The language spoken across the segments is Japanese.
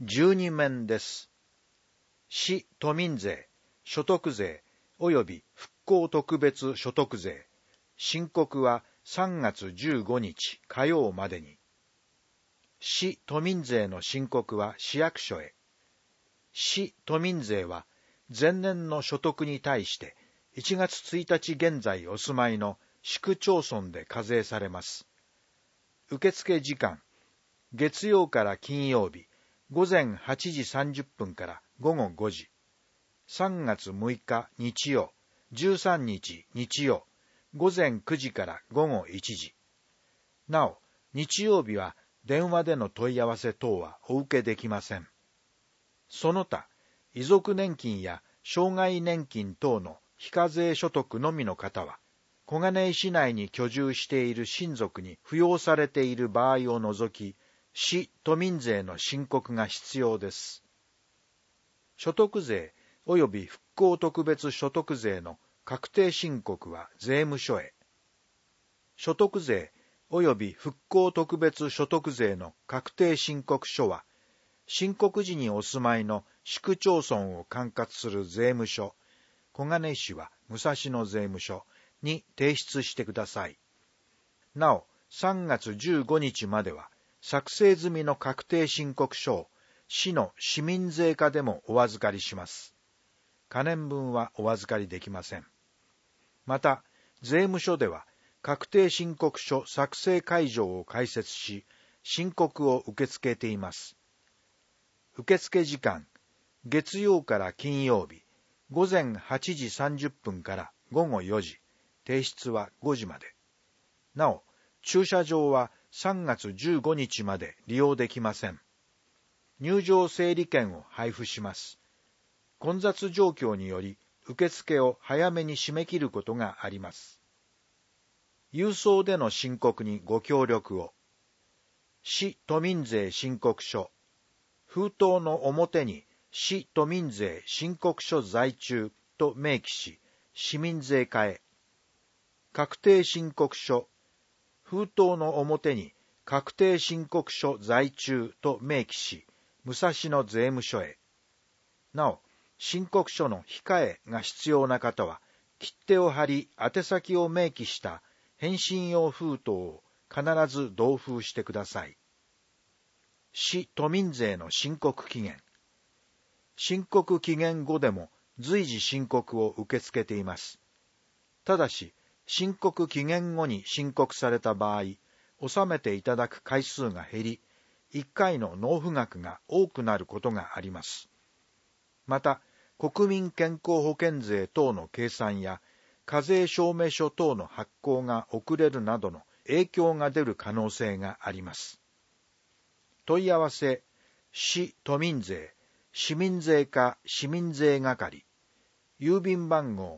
12面です。市都民税、所得税及び復興特別所得税、申告は3月15日火曜までに。市都民税の申告は市役所へ。市都民税は前年の所得に対して1月1日現在お住まいの市区町村で課税されます。受付時間、月曜から金曜日、午前8時30分から午後5時。3月6日日曜、13日日曜、午前9時から午後1時。なお、日曜日は電話での問い合わせ等はお受けできません。その他、遺族年金や障害年金等の非課税所得のみの方は、小金井市内に居住している親族に扶養されている場合を除き、市都民税の申告が必要です。所得税及び復興特別所得税の確定申告は税務署へ。所得税及び復興特別所得税の確定申告書は、申告時にお住まいの市区町村を管轄する税務署、小金井市は武蔵野税務署に提出してください。なお、3月15日までは、作成済みの確定申告書を市の市民税課でもお預かりします。可年分はお預かりできません。また、税務署では確定申告書作成会場を開設し、申告を受け付けています。受付時間、月曜から金曜日、午前8時30分から午後4時、提出は5時まで。なお、駐車場は3月15日まで利用できません。入場整理券を配布します。混雑状況により、受付を早めに締め切ることがあります。郵送での申告にご協力を。市都民税申告書。封筒の表に市都民税申告書在中と明記し、市民税課へ。確定申告書。封筒の表に確定申告書在中と明記し、武蔵野税務署へ。なお、申告書の控えが必要な方は、切手を貼り、宛先を明記した返信用封筒を必ず同封してください。市都民税の申告期限。申告期限後でも随時申告を受け付けています。ただし、申告期限後に申告された場合、納めていただく回数が減り、1回の納付額が多くなることがあります。また、国民健康保険税等の計算や、課税証明書等の発行が遅れるなどの影響が出る可能性があります。問い合わせ、市都民税、市民税課市民税係、郵便番号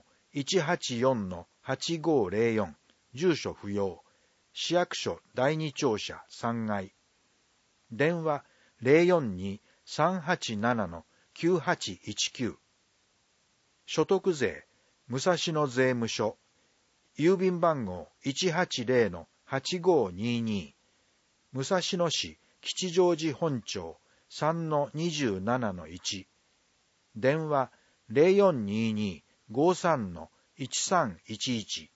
184-8504、住所不要、市役所第二庁舎3階。電話 042-387-9819。所得税、武蔵野税務署、郵便番号 180-8522。武蔵野市吉祥寺本町 3-27-1。電話 0422-53-1311。